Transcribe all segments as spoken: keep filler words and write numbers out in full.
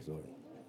Praise the Lord.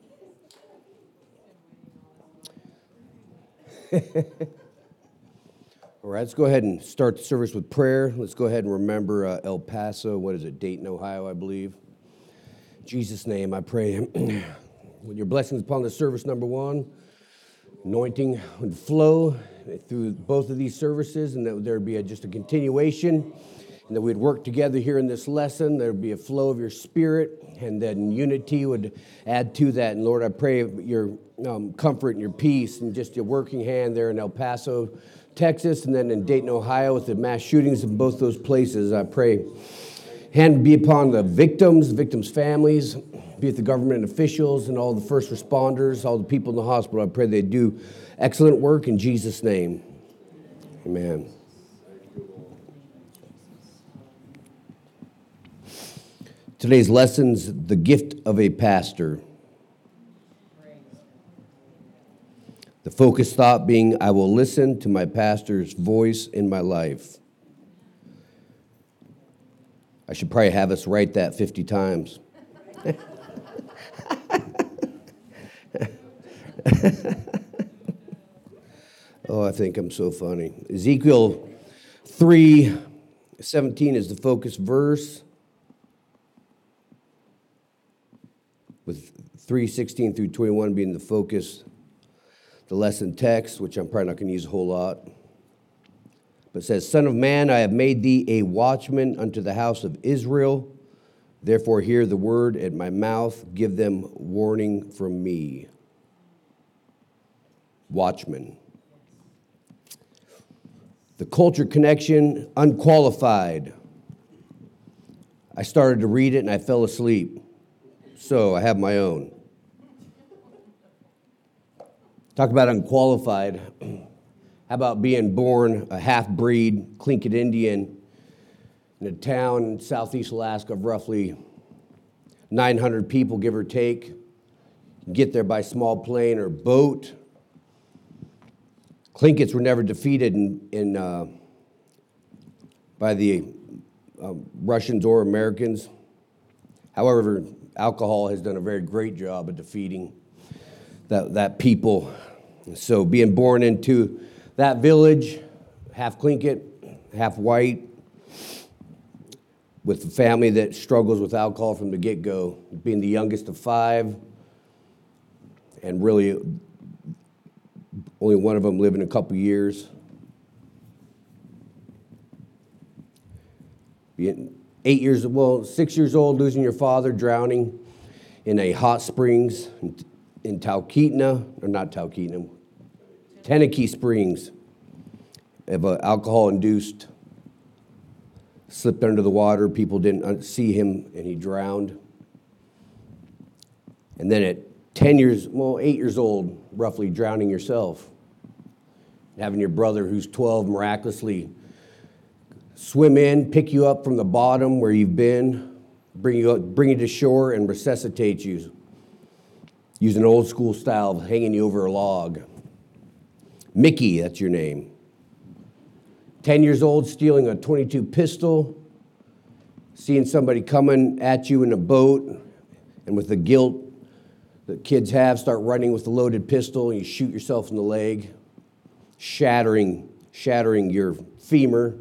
All right, let's go ahead and start the service with prayer. Let's go ahead and remember uh, El Paso. What is it? Dayton, Ohio, I believe. In Jesus' name, I pray with your blessings upon the service, number one. Anointing would flow through both of these services, and that there would be a, just a continuation, and that we'd work together here in this lesson. There would be a flow of your spirit, and then unity would add to that. And Lord, I pray your um, comfort and your peace and just your working hand there in El Paso, Texas, and then in Dayton, Ohio, with the mass shootings in both those places. I pray hand be upon the victims, victims' families, be it the government officials and all the first responders, all the people in the hospital. I pray they do excellent work in Jesus' name. Amen. Today's lesson's the gift of a pastor. The focus thought being, I will listen to my pastor's voice in my life. I should probably have us write that fifty times. Oh, I think I'm so funny. Ezekiel three seventeen is the focus verse, with three sixteen through twenty-one being the focus, the lesson text, which I'm probably not going to use a whole lot. But it says, Son of man, I have made thee a watchman unto the house of Israel. Therefore hear the word at my mouth. Give them warning from me. Watchman. The culture connection, unqualified. I started to read it and I fell asleep. So I have my own. Talk about unqualified. How about being born a half-breed Tlingit Indian in a town in southeast Alaska of roughly nine hundred people, give or take. Get there by small plane or boat. Tlinkits were never defeated in, in uh, by the uh, Russians or Americans. However, alcohol has done a very great job of defeating that, that people. So being born into that village, half Tlingit, half white, with a family that struggles with alcohol from the get-go, being the youngest of five, and really only one of them living a couple years. Being eight years, well, six years old, losing your father, drowning in a hot springs in, in Talkeetna, or not Talkeetna, Tenakee Springs, of an alcohol-induced, slipped under the water. People didn't see him, and he drowned. And then at ten years, well, eight years old, roughly, drowning yourself. Having your brother, who's twelve, miraculously swim in, pick you up from the bottom where you've been, bring you up, bring you to shore, and resuscitate you. Use an old school style of hanging you over a log. Mickey, that's your name. ten years old, stealing a twenty-two pistol, seeing somebody coming at you in a boat, and with the guilt that kids have, start running with the loaded pistol, and you shoot yourself in the leg, shattering, shattering your femur,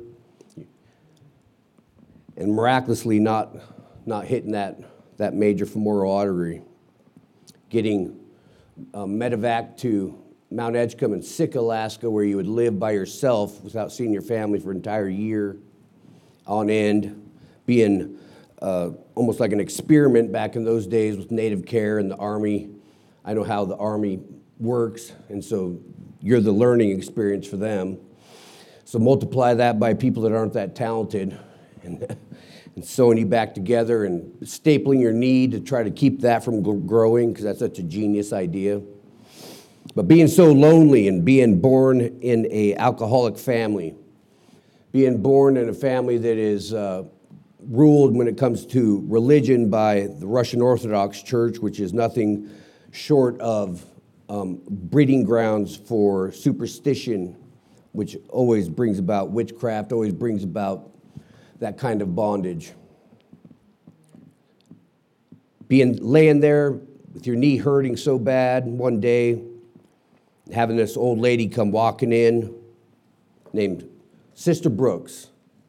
and miraculously not, not hitting that, that major femoral artery. Getting uh, medevac to Mount Edgecombe in Sitka, Alaska, where you would live by yourself without seeing your family for an entire year on end, being uh, almost like an experiment back in those days with Native Care and the Army. I know how the Army works, and so you're the learning experience for them. So multiply that by people that aren't that talented, and, and sewing you back together and stapling your knee to try to keep that from growing, because that's such a genius idea. But being so lonely and being born in an alcoholic family, being born in a family that is uh, ruled when it comes to religion by the Russian Orthodox Church, which is nothing short of um, breeding grounds for superstition, which always brings about witchcraft, always brings about that kind of bondage. Being laying there with your knee hurting so bad one day, having this old lady come walking in named Sister Brooks.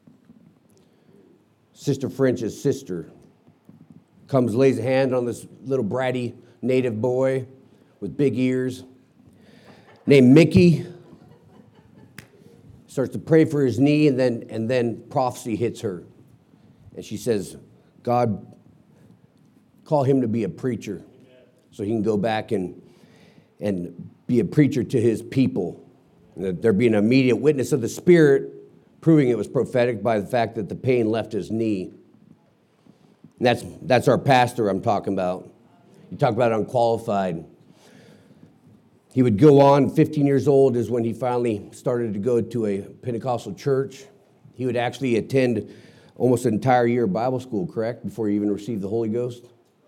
Sister French's sister comes, lays a hand on this little bratty native boy with big ears named Mickey, starts to pray for his knee, and then, and then prophecy hits her. And she says, God, call him to be a preacher so he can go back and, and be a preacher to his people. And there be an immediate witness of the Spirit, proving it was prophetic by the fact that the pain left his knee. And that's, that's our pastor I'm talking about. You talk about unqualified. He would go on, fifteen years old is when he finally started to go to a Pentecostal church. He would actually attend almost an entire year of Bible school, correct, before he even received the Holy Ghost?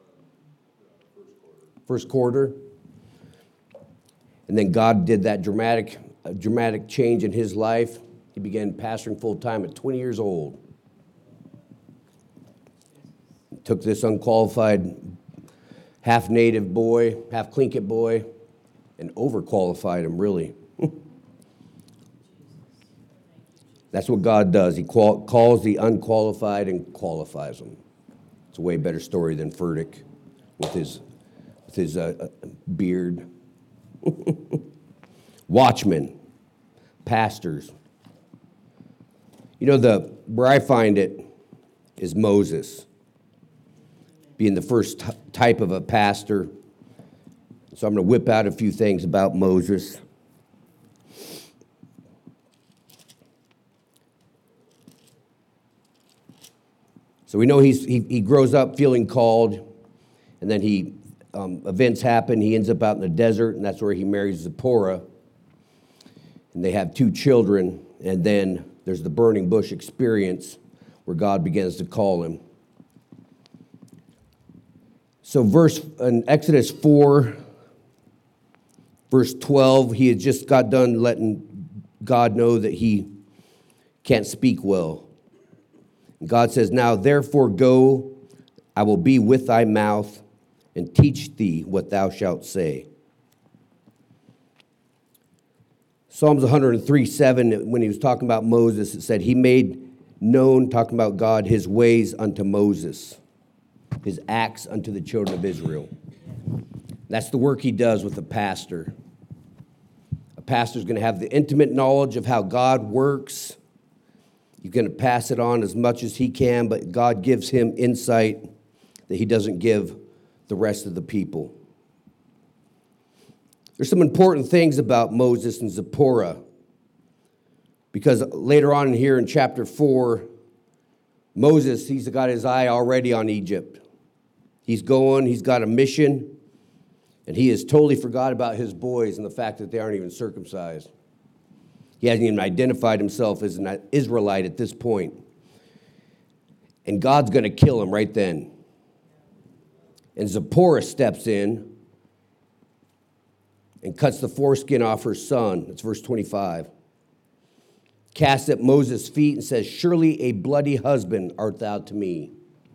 First quarter. And then God did that dramatic, uh, dramatic change in his life. He began pastoring full-time at twenty years old. Took this unqualified half-native boy, half-Tlingit boy, and overqualified him, really. That's what God does. He qual- calls the unqualified and qualifies them. It's a way better story than Furtick with his, with his uh, beard. Watchmen, pastors. You know, the where I find it is Moses, being the first t- type of a pastor. So I'm going to whip out a few things about Moses. So we know he's, he, he grows up feeling called, and then he um, events happen. He ends up out in the desert, and that's where he marries Zipporah. And they have two children, and then there's the burning bush experience where God begins to call him. So verse in Exodus four, verse twelve, he had just got done letting God know that he can't speak well. And God says, now therefore go, I will be with thy mouth and teach thee what thou shalt say. Psalms one oh three seven, when he was talking about Moses, it said, he made known, talking about God, his ways unto Moses, his acts unto the children of Israel. That's the work he does with a pastor. A pastor's going to have the intimate knowledge of how God works. He's going to pass it on as much as he can, but God gives him insight that he doesn't give the rest of the people. There's some important things about Moses and Zipporah, because later on here in chapter four, Moses, he's got his eye already on Egypt. He's going, he's got a mission, and he has totally forgot about his boys and the fact that they aren't even circumcised. He hasn't even identified himself as an Israelite at this point. And God's going to kill him right then. And Zipporah steps in and cuts the foreskin off her son. That's verse twenty-five. Casts at Moses' feet and says, surely a bloody husband art thou to me.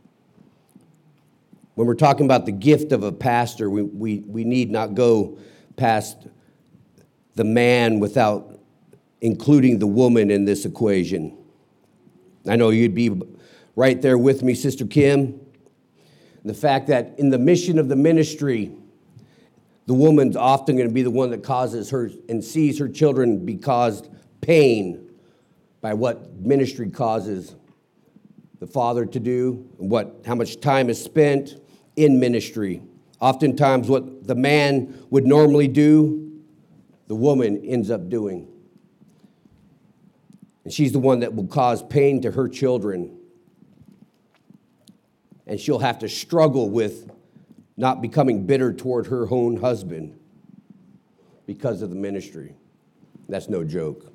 When we're talking about the gift of a pastor, we, we, we need not go past the man without including the woman in this equation. I know you'd be right there with me, Sister Kim. The fact that in the mission of the ministry, the woman's often going to be the one that causes her and sees her children be caused pain by what ministry causes the father to do, and what how much time is spent in ministry. Oftentimes what the man would normally do, the woman ends up doing. And she's the one that will cause pain to her children. And she'll have to struggle with not becoming bitter toward her own husband because of the ministry. That's no joke.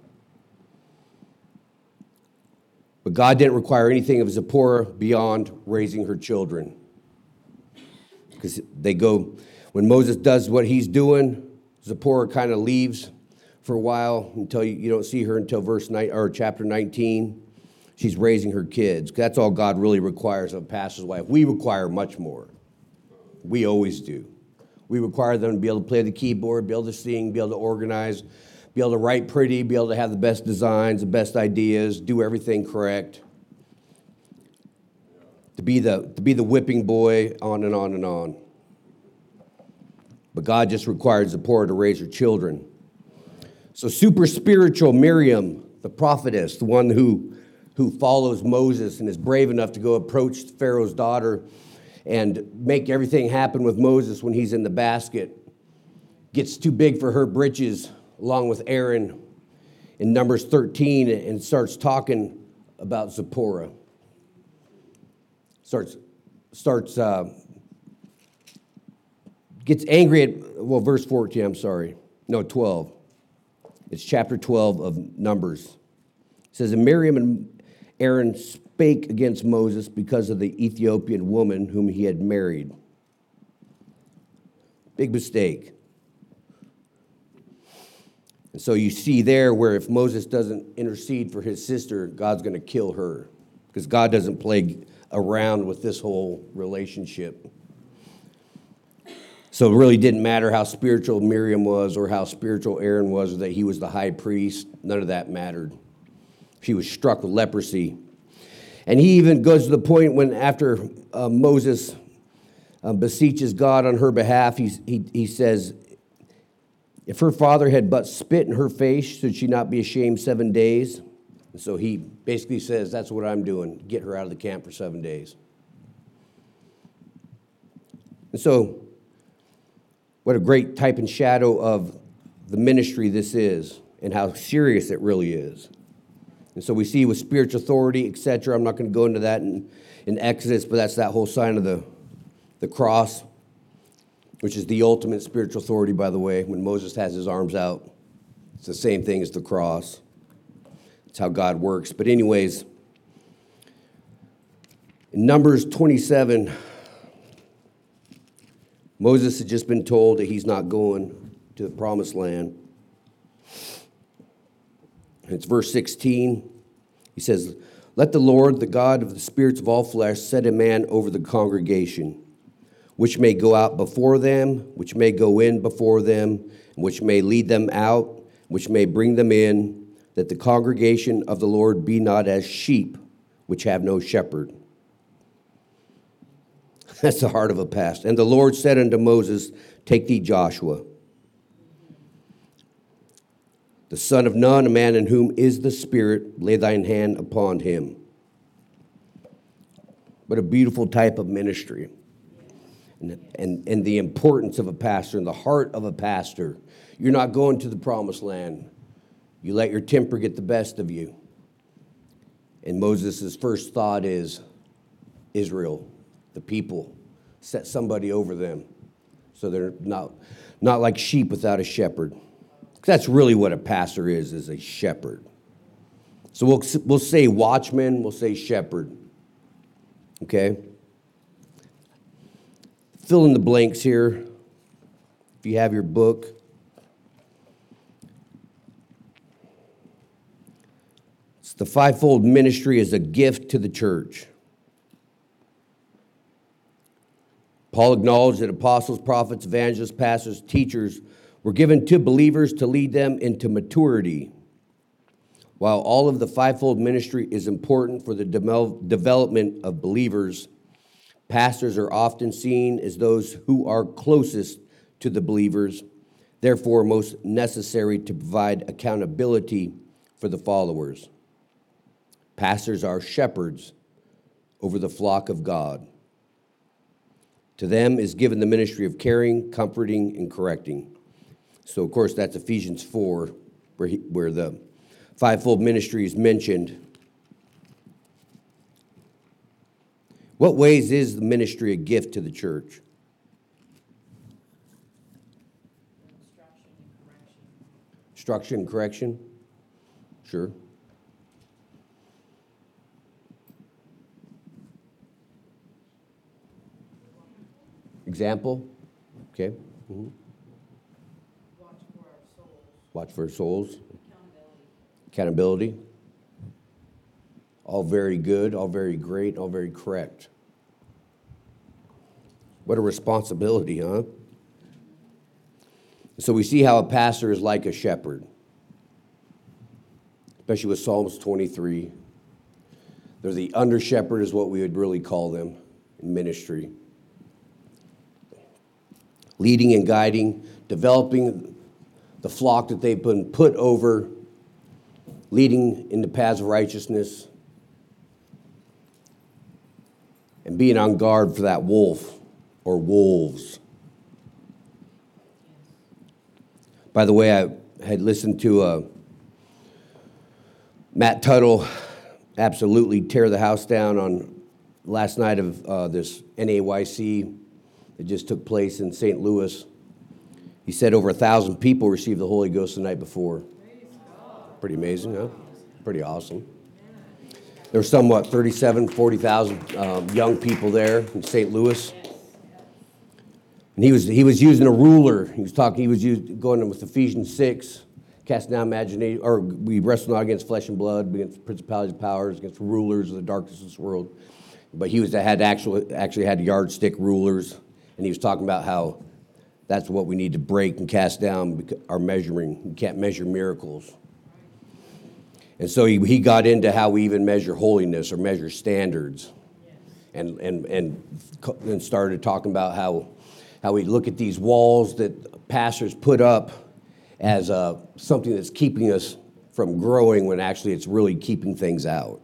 But God didn't require anything of Zipporah beyond raising her children. Because they go, when Moses does what he's doing, Zipporah kind of leaves for a while until you, you don't see her until verse nine or chapter nineteen. She's raising her kids. That's all God really requires of a pastor's wife. We require much more. We always do. We require them to be able to play the keyboard, be able to sing, be able to organize, be able to write pretty, be able to have the best designs, the best ideas, do everything correct. To be the, to be the whipping boy, on and on and on. But God just required Zipporah to raise her children. So super spiritual Miriam, the prophetess, the one who, who follows Moses and is brave enough to go approach Pharaoh's daughter and make everything happen with Moses when he's in the basket, gets too big for her britches along with Aaron in Numbers thirteen and starts talking about Zipporah. Starts, starts, uh, gets angry at, well, verse fourteen, I'm sorry. No, twelve. It's chapter twelve of Numbers. It says, and Miriam and Aaron spake against Moses because of the Ethiopian woman whom he had married. Big mistake. And so you see there where if Moses doesn't intercede for his sister, God's going to kill her. Because God doesn't play around with this whole relationship. So it really didn't matter how spiritual Miriam was or how spiritual Aaron was or that he was the high priest. None of that mattered. She was struck with leprosy. And he even goes to the point when after uh, Moses uh, beseeches God on her behalf, he, he, he says, if her father had but spit in her face, should she not be ashamed seven days? And so he basically says, that's what I'm doing, get her out of the camp for seven days. And so, what a great type and shadow of the ministry this is and how serious it really is. And so we see with spiritual authority, et cetera. I'm not going to go into that in, in Exodus, but that's that whole sign of the, the cross, which is the ultimate spiritual authority, by the way. When Moses has his arms out, it's the same thing as the cross. It's how God works. But anyways, in Numbers twenty-seven, Moses had just been told that he's not going to the promised land. It's verse sixteen. He says, let the Lord, the God of the spirits of all flesh, set a man over the congregation, which may go out before them, which may go in before them, which may lead them out, which may bring them in, that the congregation of the Lord be not as sheep, which have no shepherd. That's the heart of a pastor. And the Lord said unto Moses, take thee Joshua, the son of Nun, a man in whom is the Spirit, lay thine hand upon him. What a beautiful type of ministry. And, and, and the importance of a pastor and the heart of a pastor. You're not going to the promised land. You let your temper get the best of you. And Moses' first thought is Israel, the people. Set somebody over them so they're not, not like sheep without a shepherd. That's really what a pastor is, is a shepherd. So we'll, we'll say watchman, we'll say shepherd. Okay? Fill in the blanks here if you have your book. It's the fivefold ministry as a gift to the church. Paul acknowledged that apostles, prophets, evangelists, pastors, teachers were given to believers to lead them into maturity. While all of the fivefold ministry is important for the de- development of believers, pastors are often seen as those who are closest to the believers, therefore most necessary to provide accountability for the followers. Pastors are shepherds over the flock of God. To them is given the ministry of caring, comforting, and correcting. So, of course, that's Ephesians four, where, he, where the fivefold ministry is mentioned. What ways is the ministry a gift to the church? Instruction and correction. Sure. Example? Okay. Mm-hmm. Watch for our souls. Watch for our souls. Accountability. Accountability. All very good, all very great, all very correct. What a responsibility, huh? So we see how a pastor is like a shepherd, especially with Psalms twenty-three. They're the under shepherd is what we would really call them in ministry. Leading and guiding, developing the flock that they've been put over, leading in the paths of righteousness, and being on guard for that wolf or wolves. By the way, I had listened to uh, Matt Tuttle absolutely tear the house down on last night of uh, this N A Y C that just took place in Saint Louis. He said over a thousand people received the Holy Ghost the night before. Pretty amazing, huh? Pretty awesome. There were somewhat thirty-seven, forty thousand um, young people there in Saint Louis. And he was he was using a ruler. He was talking. He was used, going with Ephesians six, casting down imagination, or we wrestle not against flesh and blood, but against principalities and powers, against rulers of the darkness of this world. But he was had actually actually had yardstick rulers, and he was talking about how that's what we need to break and cast down our measuring. We can't measure miracles. And so he, he got into how we even measure holiness or measure standards, and and and and started talking about how how we look at these walls that pastors put up as uh, something that's keeping us from growing when actually it's really keeping things out.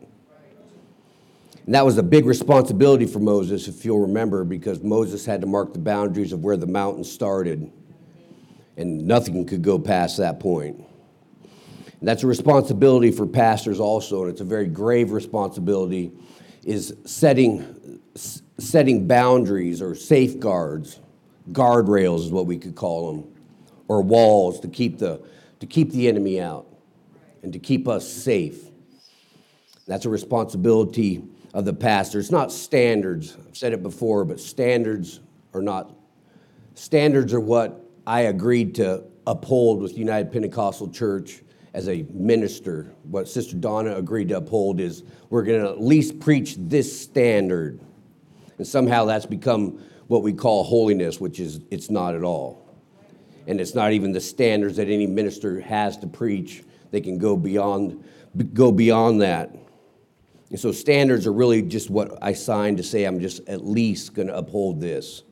And that was a big responsibility for Moses, if you'll remember, because Moses had to mark the boundaries of where the mountain started, and nothing could go past that point. And that's a responsibility for pastors also, and it's a very grave responsibility, is setting setting boundaries or safeguards, guardrails is what we could call them, or walls to keep the to keep the enemy out and to keep us safe. That's a responsibility of the pastor. It's not standards. I've said it before, but standards are not standards are what I agreed to uphold with United Pentecostal Church as a minister. What Sister Donna agreed to uphold is we're going to at least preach this standard. And somehow that's become what we call holiness, which is it's not at all. And it's not even the standards that any minister has to preach. They can go beyond go beyond that. And so standards are really just what I signed to say I'm just at least going to uphold this.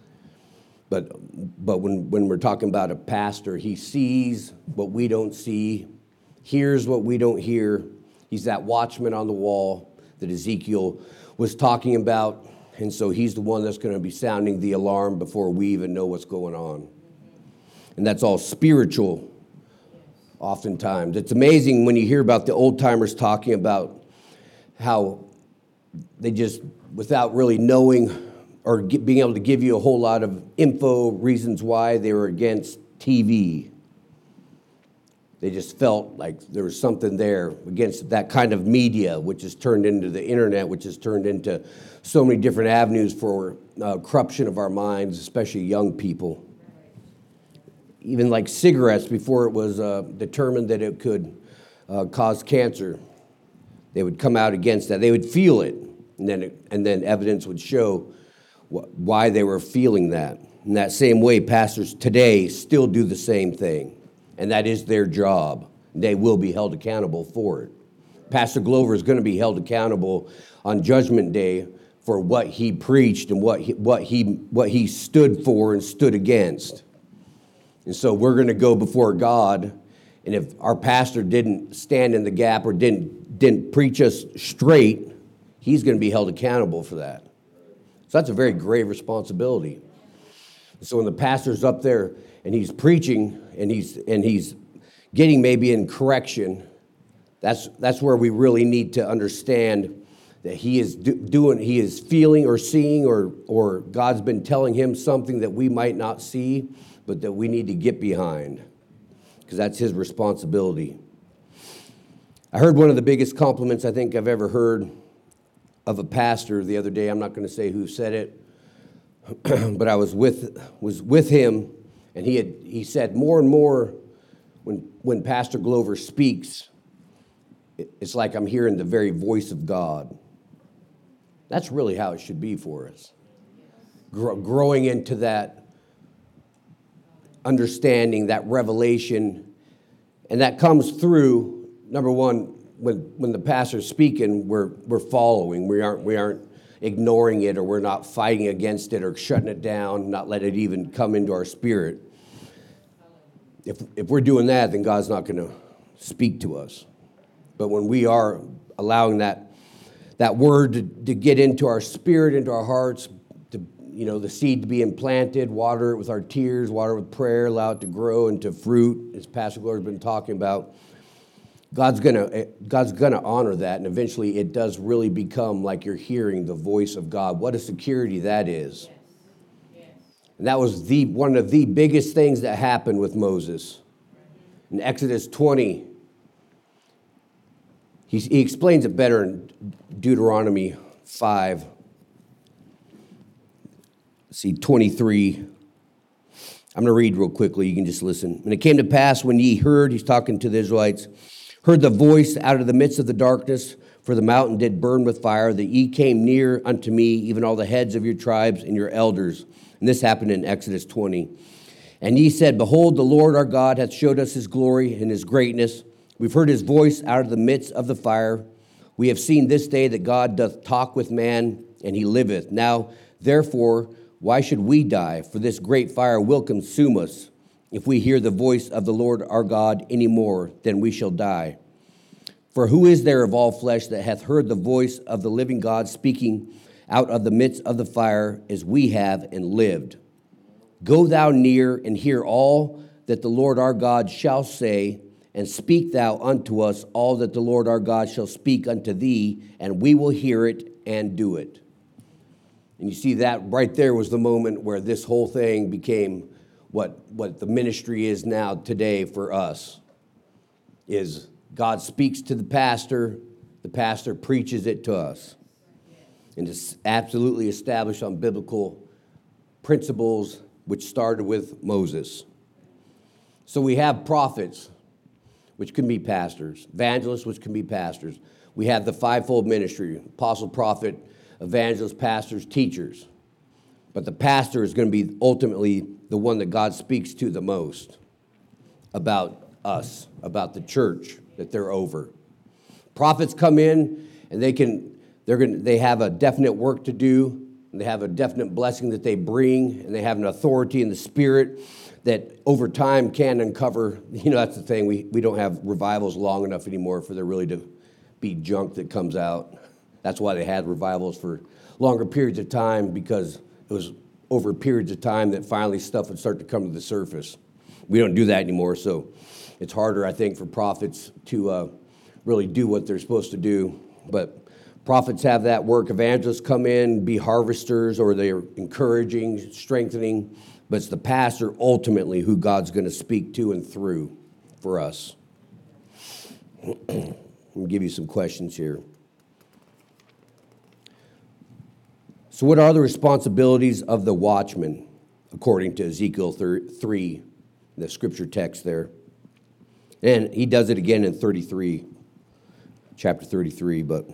But but when, when we're talking about a pastor, he sees what we don't see, hears what we don't hear. He's that watchman on the wall that Ezekiel was talking about. And so he's the one that's going to be sounding the alarm before we even know what's going on. And that's all spiritual oftentimes. It's amazing when you hear about the old timers talking about how they just, without really knowing or get, being able to give you a whole lot of info, reasons why they were against T V. They just felt like there was something there against that kind of media, which has turned into the internet, which has turned into so many different avenues for uh, corruption of our minds, especially young people. Even like cigarettes, before it was uh, determined that it could uh, cause cancer, they would come out against that. They would feel it, and then it, and then evidence would show wh- why they were feeling that. In that same way, pastors today still do the same thing, and that is their job. They will be held accountable for it. Pastor Glover is going to be held accountable on Judgment Day for what he preached and what he, what he what he stood for and stood against. And so we're going to go before God, and if our pastor didn't stand in the gap or didn't didn't preach us straight, he's going to be held accountable for that. So that's a very grave responsibility. So when the pastor's up there and he's preaching and he's and he's getting maybe in correction, that's that's where we really need to understand that he is do, doing, he is feeling or seeing or or God's been telling him something that we might not see, but that we need to get behind, because that's his responsibility. I heard one of the biggest compliments I think I've ever heard of a pastor the other day. I'm not going to say who said it, but I was with was with him, and he had he said more and more when when Pastor Glover speaks, it's like I'm hearing the very voice of God. That's really how it should be for us. Grow, growing into that understanding, that revelation, and that comes through, number one, when, when the pastor's speaking, we're, we're following. We aren't, we aren't ignoring it, or we're not fighting against it or shutting it down, not letting it even come into our spirit. If, if we're doing that, then God's not going to speak to us. But when we are allowing that, that word to, to get into our spirit, into our hearts, to, you know, the seed to be implanted, water it with our tears, water it with prayer, allow it to grow into fruit, as Pastor Gloria's been talking about, God's gonna God's gonna honor that, and eventually it does really become like you're hearing the voice of God. What a security that is. Yes. Yes. And that was the one of the biggest things that happened with Moses. In Exodus twenty, he, he explains it better in Deuteronomy five. Let's see, twenty-three. I'm going to read real quickly. You can just listen. And it came to pass when ye heard, he's talking to the Israelites, heard the voice out of the midst of the darkness, for the mountain did burn with fire, that ye came near unto me, even all the heads of your tribes and your elders. And this happened in Exodus twenty. And ye said, behold, the Lord our God hath showed us his glory and his greatness. We've heard his voice out of the midst of the fire. We have seen this day that God doth talk with man, and he liveth. Now, therefore, why should we die? For this great fire will consume us. If we hear the voice of the Lord our God any more, then we shall die. For who is there of all flesh that hath heard the voice of the living God speaking out of the midst of the fire, as we have, and lived? Go thou near and hear all that the Lord our God shall say, and speak thou unto us all that the Lord our God shall speak unto thee, and we will hear it and do it. And you see that right there was the moment where this whole thing became what, what the ministry is now today for us, is God speaks to the pastor, the pastor preaches it to us. And it's absolutely established on biblical principles, which started with Moses. So we have prophets, which can be pastors, evangelists, which can be pastors. We have the fivefold ministry, apostle, prophet, evangelists, pastors, teachers. But the pastor is going to be ultimately the one that God speaks to the most about us, about the church that they're over. Prophets come in and they can they're going to, they have a definite work to do, and they have a definite blessing that they bring, and they have an authority in the spirit that over time can uncover. You know, that's the thing. We we don't have revivals long enough anymore for there really to be junk that comes out. That's why they had revivals for longer periods of time, because it was over periods of time that finally stuff would start to come to the surface. We don't do that anymore, so it's harder, I think, for prophets to uh, really do what they're supposed to do. But prophets have that work. Evangelists come in, be harvesters, or they're encouraging, strengthening. But it's the pastor ultimately who God's going to speak to and through for us. Let me give you some questions here. So what are the responsibilities of the watchman, according to Ezekiel three, the scripture text there? And he does it again in thirty-three, chapter thirty-three, but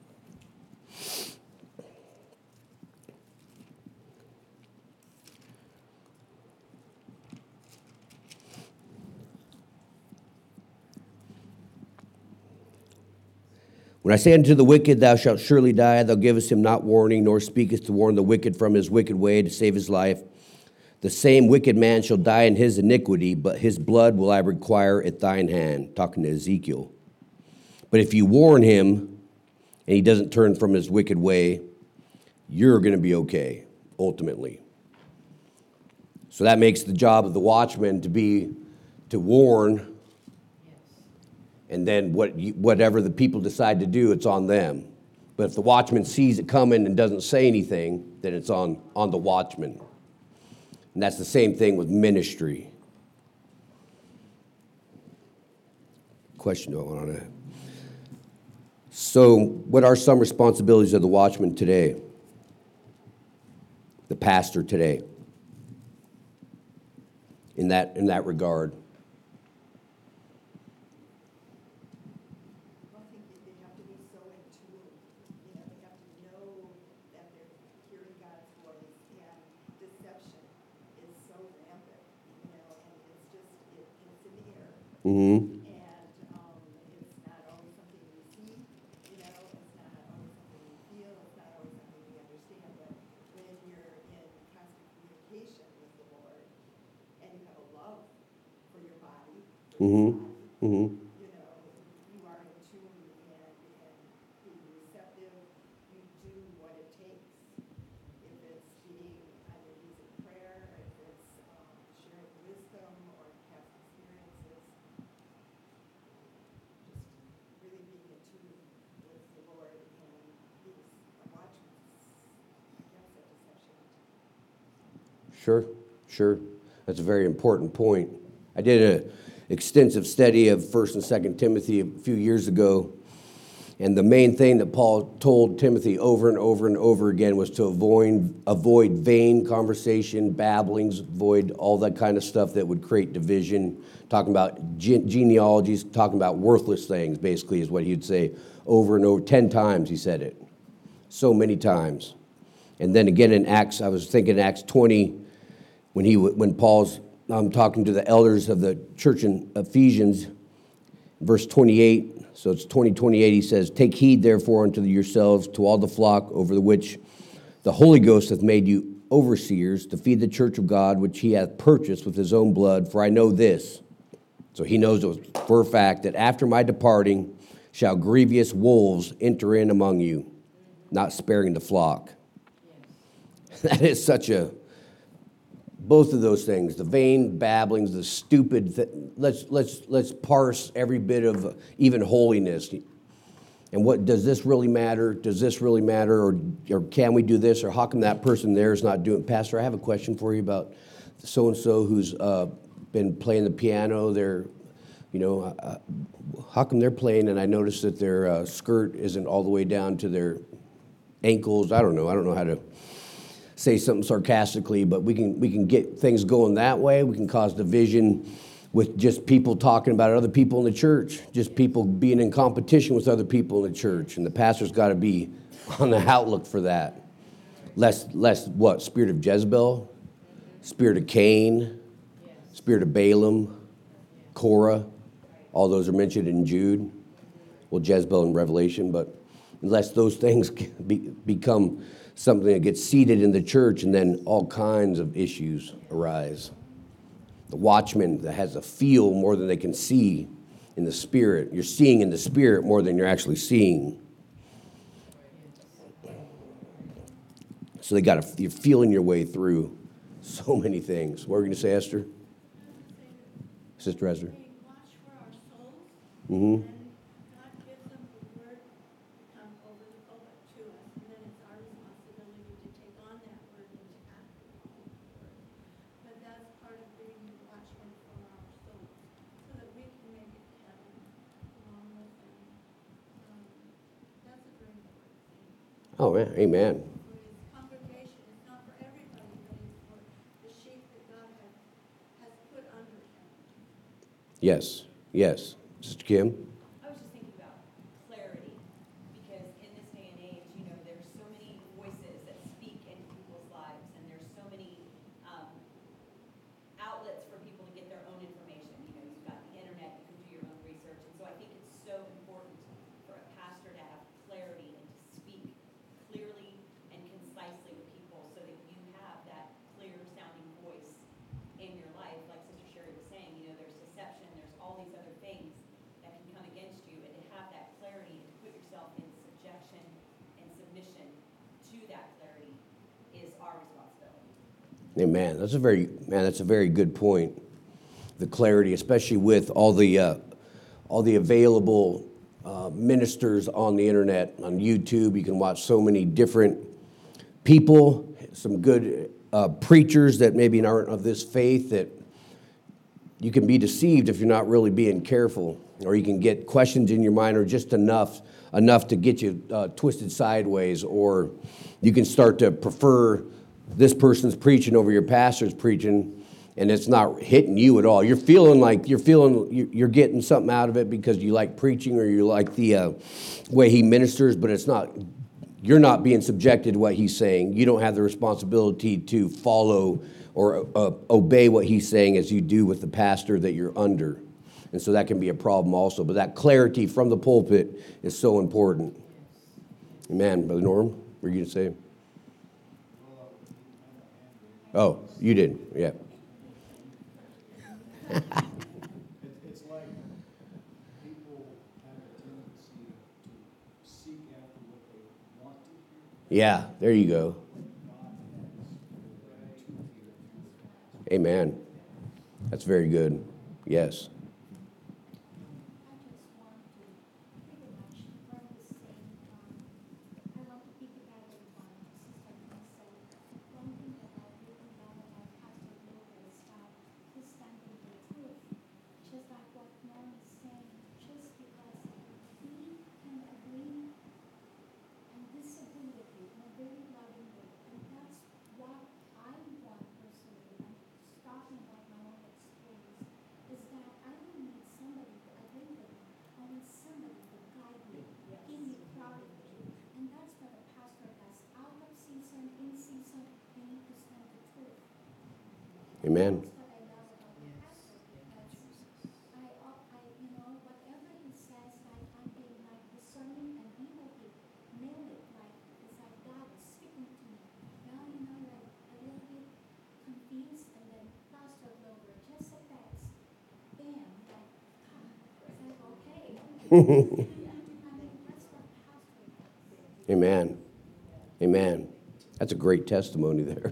when I say unto the wicked, thou shalt surely die, thou givest him not warning, nor speakest to warn the wicked from his wicked way to save his life. The same wicked man shall die in his iniquity, but his blood will I require at thine hand. Talking to Ezekiel. But if you warn him, and he doesn't turn from his wicked way, you're going to be okay, ultimately. So that makes the job of the watchman to be to warn. And then what you, whatever the people decide to do, it's on them. But if the watchman sees it coming and doesn't say anything, then it's on, on the watchman. And that's the same thing with ministry. Question on that. So what are some responsibilities of the watchman today? The pastor today? In that, in that regard? Mm-hmm. And um, it's not always something we see, you know, it's not always something we feel, it's not always something we understand. But when you're in constant communication with the Lord and you have a love for your body, for your Mm-hmm. body, Mm-hmm. you know, you are in tune and, and being receptive, you do what it takes. If it's being on your knees in prayer, if it's um, sharing wisdom or past experiences, just really being in tune with the Lord and being a watchman against that deception. Sure, sure. That's a very important point. I did an extensive study of First and Second Timothy a few years ago, and the main thing that Paul told Timothy over and over and over again was to avoid avoid vain conversation, babblings, avoid all that kind of stuff that would create division. Talking about ge- genealogies, talking about worthless things, basically, is what he'd say over and over. Ten times he said it, so many times. And then again in Acts, I was thinking Acts twenty, when he when Paul's um, talking to the elders of the church in Ephesians, verse twenty-eight. So it's twenty, twenty-eight. He says, "Take heed, therefore, unto yourselves, to all the flock over the which the Holy Ghost hath made you overseers, to feed the church of God, which he hath purchased with his own blood. For I know this." So he knows for a fact that after my departing shall grievous wolves enter in among you, not sparing the flock. That is such a, both of those things, the vain babblings, the stupid, th- let's, let's, let's parse every bit of even holiness. And what, does this really matter? Does this really matter? Or, or can we do this? Or how come that person there is not doing? Pastor, I have a question for you about so-and-so who's uh, been playing the piano. They're, you know, uh, how come they're playing and I noticed that their uh, skirt isn't all the way down to their ankles? I don't know. I don't know how to say something sarcastically, but we can we can get things going that way. We can cause division with just people talking about other people in the church, just people being in competition with other people in the church. And the pastor's got to be on the outlook for that. Lest, lest what? Spirit of Jezebel, spirit of Cain, spirit of Balaam, Korah. All those are mentioned in Jude. Well, Jezebel in Revelation, but unless those things be, become something that gets seated in the church, and then all kinds of issues arise. The watchman that has a feel more than they can see in the spirit. You're seeing in the spirit more than you're actually seeing. So they got to, you're feeling your way through so many things. What were you going to say, Esther? Sister Esther? We watch for our souls, Mm-hmm. and God gives them the word to come over the over to us, and then it's our responsibility to take on that word and to act upon that word. But that's part of being a watchman for our souls, so that we can make it to heaven along with them. Um, that's a very important thing. Oh, man. Amen. For his congregation, it's not for everybody, but it's for the sheep that God has, has put under him. Yes. Yes. Sister Kim? I was just thinking about clarity, because in this day and age, you know, there's so many voices that speak into people's lives, and there's so many um, outlets for people to get their own information. You know, you've got the internet, you can do your own research, and so I think it's so important for a pastor to have clarity and to speak clearly and concisely to people, so that you have that clear sounding voice in your life. Like Sister Sherry was saying, you know, there's deception, there's all these other things that can come against you, and to have that clarity and to put yourself in subjection and submission to that clarity is our responsibility. Amen. That's a very, man, that's a very good point. The clarity, especially with all the, uh, all the available uh, ministers on the internet, on YouTube. You can watch so many different people, some good uh, preachers that maybe aren't of this faith, that you can be deceived if you're not really being careful, or you can get questions in your mind, or just enough enough to get you uh, twisted sideways, or you can start to prefer this person's preaching over your pastor's preaching, and it's not hitting you at all. You're feeling like you're feeling you're getting something out of it because you like preaching, or you like the uh, way he ministers, but it's not. You're not being subjected to what he's saying. You don't have the responsibility to follow or uh, obey what he's saying as you do with the pastor that you're under. And so that can be a problem also. But that clarity from the pulpit is so important. Amen. Brother Norm, what were you going to say? Oh, you did. Yeah. It, it's like people have a tendency to seek after what they want to hear. Yeah, there you go. Amen. That's very good. Yes. I just want to pretty much from the same, um, I want to piggyback on what Sister Gwen said. One thing that I really love about Pastor Glover is how he stands in the truth. Just like what Norm is saying, just because we can agree and disagree with you in a very loving way. And that's what I want personally. I'm talking about my own experience. Is that I don't need somebody to agree with me. I want somebody to guide me, keep me proud of me. And that's what a pastor does. Out of season, in season, we need to stand the truth. Amen. That's what I love about the pastor because I, al- I, you know, whatever he says, like I'm being like discerning and he will be nail it like it's like God is speaking to me. Now you know like a little bit confused and then Pastor Glover just a text. Bam, like ah, it's like okay. I mean that's what pastor does. Amen. Amen. That's a great testimony there.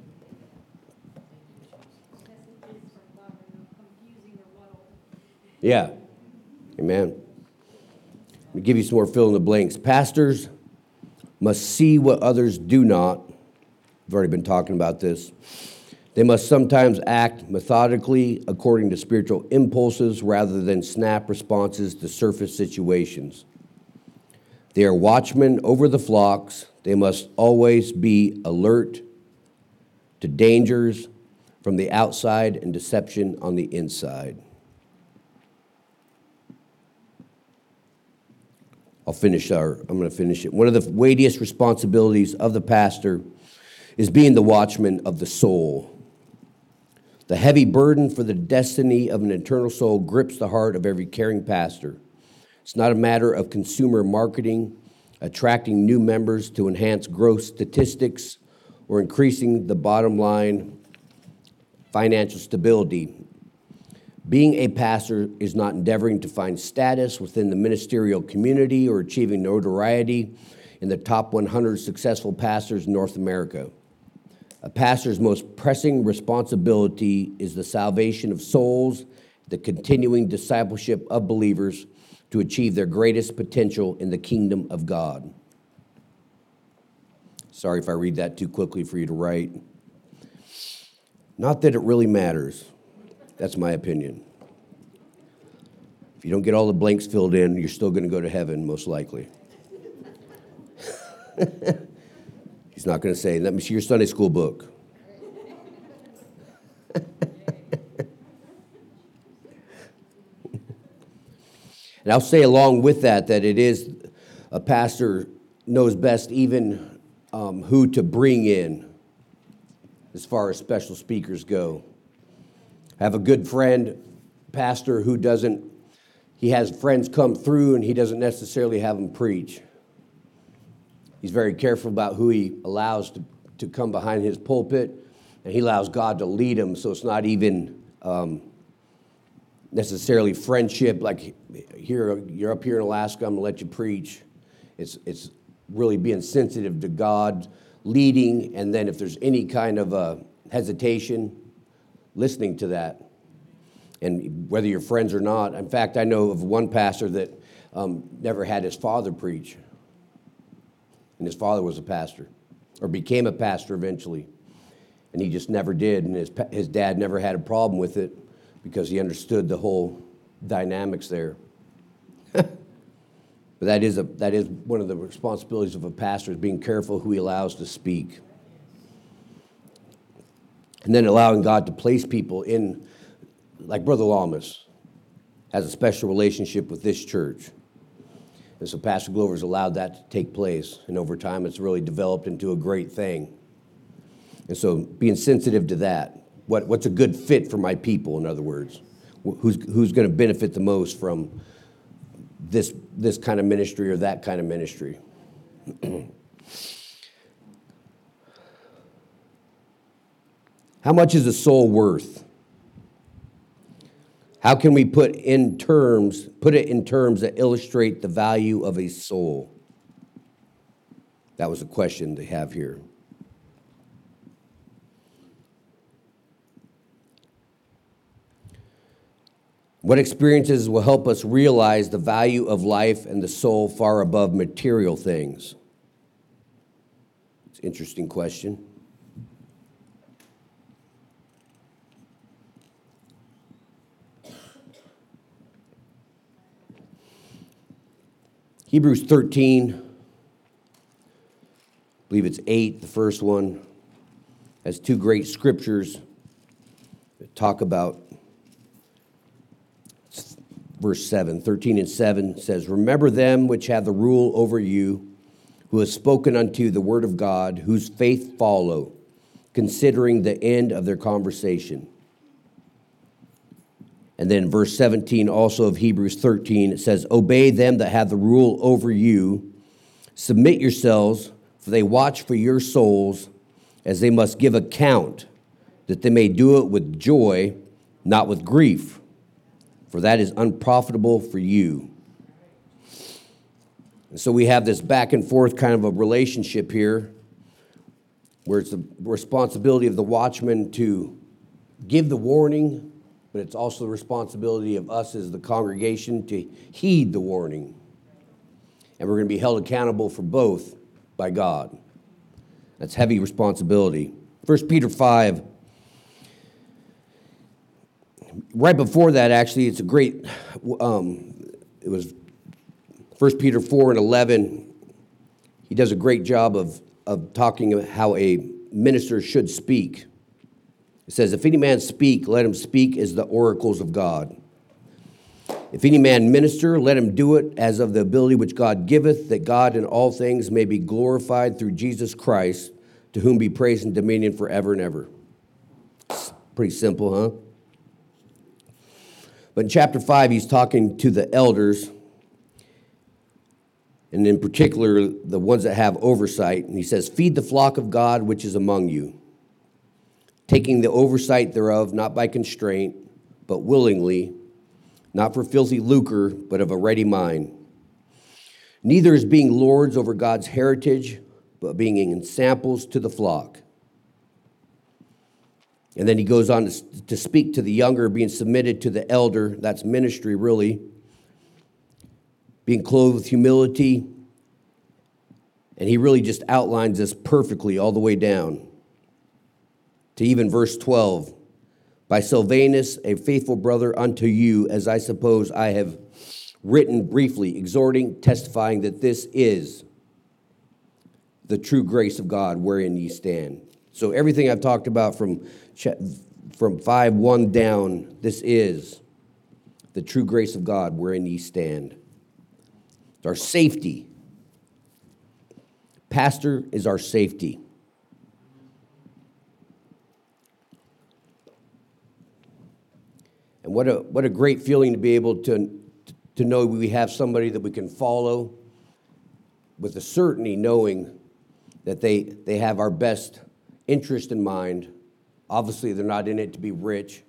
Messages from God are not confusing or muddled. Yeah. Amen. Let me give you some more fill in the blanks. Pastors must see what others do not. I've already been talking about this. They must sometimes act methodically according to spiritual impulses rather than snap responses to surface situations. They are watchmen over the flocks. They must always be alert to dangers from the outside and deception on the inside. I'll finish our, I'm going to finish it. One of the weightiest responsibilities of the pastor is being the watchman of the soul. The heavy burden for the destiny of an eternal soul grips the heart of every caring pastor. It's not a matter of consumer marketing, attracting new members to enhance growth statistics, or increasing the bottom line financial stability. Being a pastor is not endeavoring to find status within the ministerial community or achieving notoriety in the top one hundred successful pastors in North America. A pastor's most pressing responsibility is the salvation of souls, the continuing discipleship of believers to achieve their greatest potential in the kingdom of God. Sorry if I read that too quickly for you to write. Not that it really matters. That's my opinion. If you don't get all the blanks filled in, you're still going to go to heaven, most likely. He's not going to say, let me see your Sunday school book. And I'll say along with that, that it is, a pastor knows best even um, who to bring in as far as special speakers go. I have a good friend, pastor, who doesn't, he has friends come through and he doesn't necessarily have them preach. He's very careful about who he allows to, to come behind his pulpit, and he allows God to lead him, so it's not even um, necessarily friendship, like here, you're up here in Alaska, I'm gonna let you preach. It's, it's really being sensitive to God leading, and then if there's any kind of uh, hesitation, listening to that. And whether you're friends or not. In fact, I know of one pastor that um, never had his father preach. And his father was a pastor, or became a pastor eventually. And he just never did. And his, his dad never had a problem with it because he understood the whole dynamics there. But that is, a, that is one of the responsibilities of a pastor, is being careful who he allows to speak. And then allowing God to place people in, like Brother Lamas has a special relationship with this church. And so Pastor Glover's allowed that to take place. And over time, it's really developed into a great thing. And so being sensitive to that, what, what's a good fit for my people, in other words? who's, who's going to benefit the most from this, this kind of ministry or that kind of ministry. How much is a soul worth? How can we put in terms, put it in terms that illustrate the value of a soul? That was a question they have here. What experiences will help us realize the value of life and the soul far above material things? It's an interesting question. Hebrews thirteen, I believe it's eight, the first one, has two great scriptures that talk about verse seven. thirteen and seven says, "Remember them which have the rule over you, who have spoken unto you the word of God, whose faith follow, considering the end of their conversation." And then verse seventeen, also of Hebrews thirteen, it says, "Obey them that have the rule over you. Submit yourselves, for they watch for your souls, as they must give account, that they may do it with joy, not with grief, for that is unprofitable for you." And so we have this back and forth kind of a relationship here, where it's the responsibility of the watchman to give the warning, but it's also the responsibility of us as the congregation to heed the warning. And we're going to be held accountable for both by God. That's heavy responsibility. First Peter five. Right before that, actually, it's a great, um, it was First Peter four and eleven. He does a great job of, of talking about how a minister should speak. It says, "If any man speak, let him speak as the oracles of God. If any man minister, let him do it as of the ability which God giveth, that God in all things may be glorified through Jesus Christ, to whom be praise and dominion forever and ever." It's pretty simple, huh? But in chapter five, he's talking to the elders, and in particular, the ones that have oversight. And he says, "Feed the flock of God which is among you, taking the oversight thereof, not by constraint, but willingly, not for filthy lucre, but of a ready mind. Neither as being lords over God's heritage, but being ensamples to the flock." And then he goes on to, to speak to the younger, being submitted to the elder. That's ministry, really. Being clothed with humility. And he really just outlines this perfectly all the way down to even verse twelve. "By Silvanus, a faithful brother unto you, as I suppose I have written briefly, exhorting, testifying that this is the true grace of God wherein ye stand." So everything I've talked about from, from five one down, this is the true grace of God wherein ye stand. It's our safety. Pastor is our safety. And what a what a great feeling to be able to, to know we have somebody that we can follow with a certainty, knowing that they, they have our best interest in mind. Obviously, they're not in it to be rich,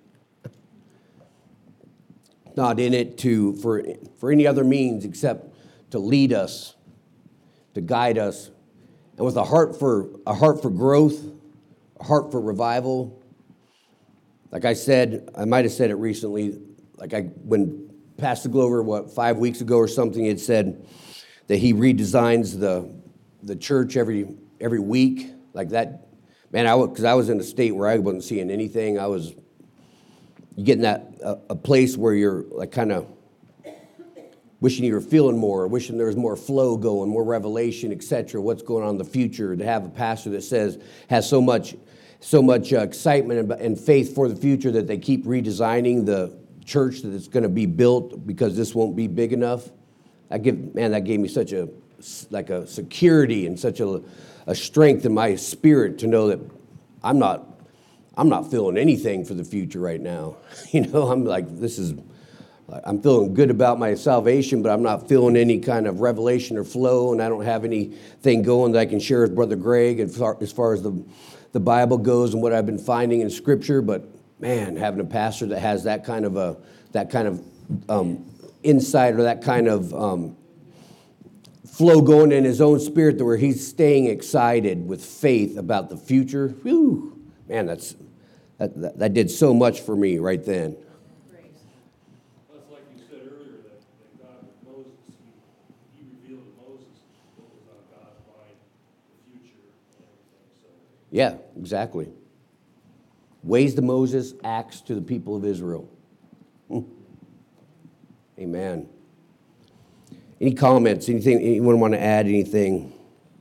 not in it to for, for any other means except to lead us, to guide us, and with a heart for a heart for growth, a heart for revival. Like I said, I might have said it recently, like I when Pastor Glover, what, five weeks ago or something, had said that he redesigns the the church every every week, like that. Man, I because I was in a state where I wasn't seeing anything. I was you get in that uh, a place where you're like kind of wishing you were feeling more, wishing there was more flow going, more revelation, et cetera. What's going on in the future? To have a pastor that says has so much. so much uh, excitement and, and faith for the future that they keep redesigning the church that it's going to be built because this won't be big enough. I give man, that gave me such a like a security and such a, a strength in my spirit to know that I'm not I'm not feeling anything for the future right now. You know, I'm like, this is, I'm feeling good about my salvation, but I'm not feeling any kind of revelation or flow, and I don't have anything going that I can share with Brother Greg as far as, far as the, the Bible goes and what I've been finding in Scripture. But man, having a pastor that has that kind of a that kind of um, insight or that kind of um, flow going in his own spirit, to where he's staying excited with faith about the future. Whew, man, that's that, that, that did so much for me right then. Well, it's like you said earlier, that, that God with Moses, he, he revealed to Moses what was on God's mind, the future and everything, so. Yeah, exactly. Ways to Moses, acts to the people of Israel. Hmm. Amen. Any comments? Anything? Anyone want to add anything?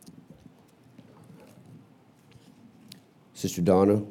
Sister Donna?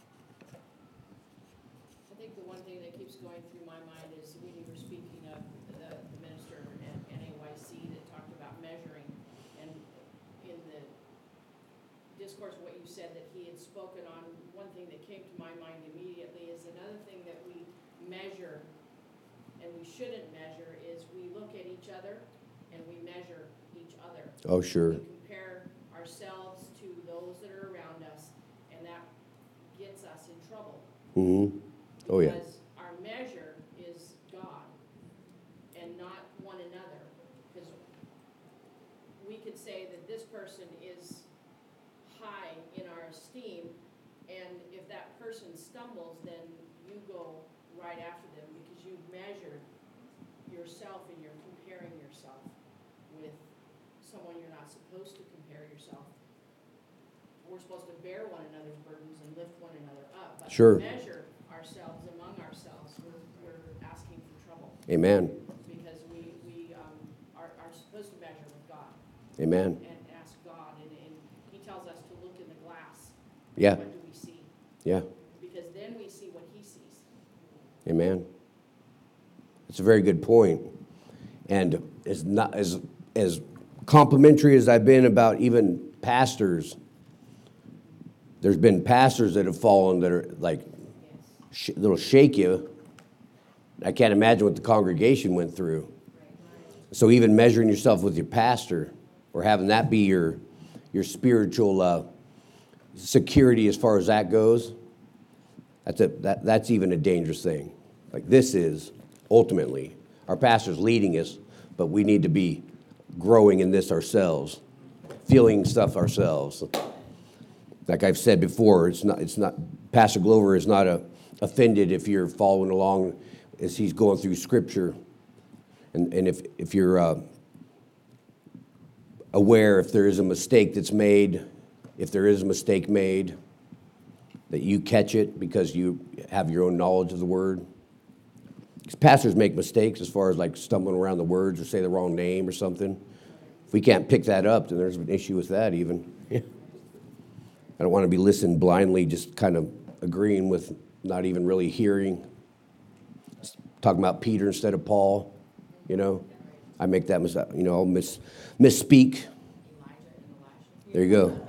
I think the one thing that keeps going through my mind is when you were speaking of the the minister at N A Y C that talked about measuring, and in the discourse, what you said that he had spoken on, one thing that came to my mind immediately is another thing that we measure and we shouldn't measure is we look at each other and we measure each other. Oh, sure. We compare ourselves to those that are around us, and that gets us in trouble. Mm-hmm. Oh, yeah. Because our measure is God and not one another. Because we could say that this person is high in our esteem, and if that person stumbles, then you go right after them because you've measured yourself and you're comparing yourself with someone you're not supposed to compare yourself. We're supposed to bear one another's burdens and lift one another up. But Sure. to measure ourselves among ourselves, we're, we're asking for trouble. Amen. Because we, we um, are, are supposed to measure with God Amen. and ask God. And, and he tells us to look in the glass. Yeah. What do we see? Yeah. Because then we see what he sees. Amen. It's a very good point. And as not as as complimentary as I've been about even pastors, there's been pastors that have fallen that are like sh- that'll shake you. I can't imagine what the congregation went through. So even measuring yourself with your pastor, or having that be your your spiritual uh, security as far as that goes, that's a that, that's even a dangerous thing. Like this is ultimately our pastor's leading us, but we need to be growing in this ourselves, feeling stuff ourselves. Like I've said before, it's not it's not Pastor Glover is not a, offended if you're following along as he's going through Scripture, and and if if you're uh, aware if there is a mistake that's made, if there is a mistake made, that you catch it because you have your own knowledge of the Word. Because pastors make mistakes as far as like stumbling around the words or say the wrong name or something. If we can't pick that up, then there's an issue with that even. I don't want to be listening blindly, just kind of agreeing with not even really hearing. Talking about Peter instead of Paul, you know. I make that mistake, you know, I'll miss, misspeak. There you go.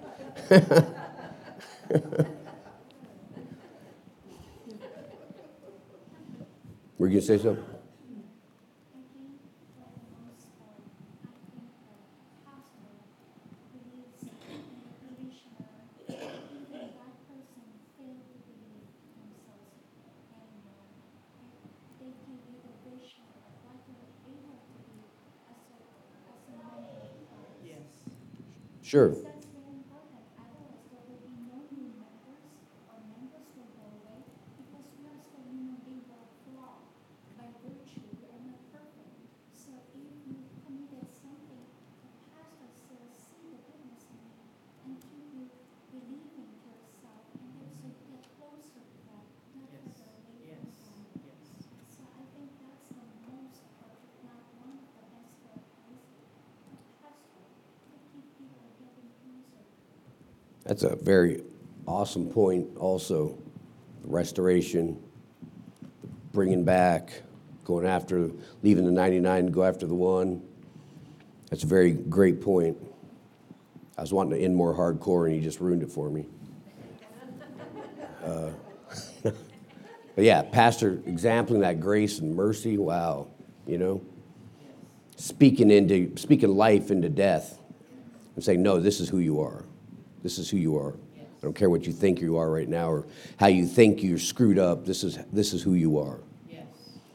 Were you going to say something? I think for the most part, I think the pastor believes in the parishioner, even that person failed to believe themselves anymore. And they give you the vision of what they're able to be as a, as a member of Christ. Yes. Sure. That's very important. Otherwise, there will be no new members, or members will go away, because we are still human beings who are flawed by virtue. We are not perfect. So if you committed something, the pastor says, see the goodness in me, and keep you believing to yourself, and then so you get closer to God, not Yes. further away Yes. from God. Yes. So I think that's the most, or if not one of the best characteristics of a pastor, to keep people getting closer. That's a very awesome point also. Restoration, bringing back, going after, leaving the ninety-nine to go after the one. That's a very great point. I was wanting to end more hardcore and you just ruined it for me. Uh, but yeah, pastor exempling that grace and mercy. Wow, you know, speaking into speaking life into death, and saying, no, this is who you are. This is who you are. I don't care what you think you are right now or how you think you're screwed up. This is this is who you are. Yes.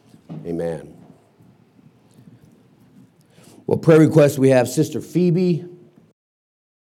Amen. Well, prayer request we have Sister Phoebe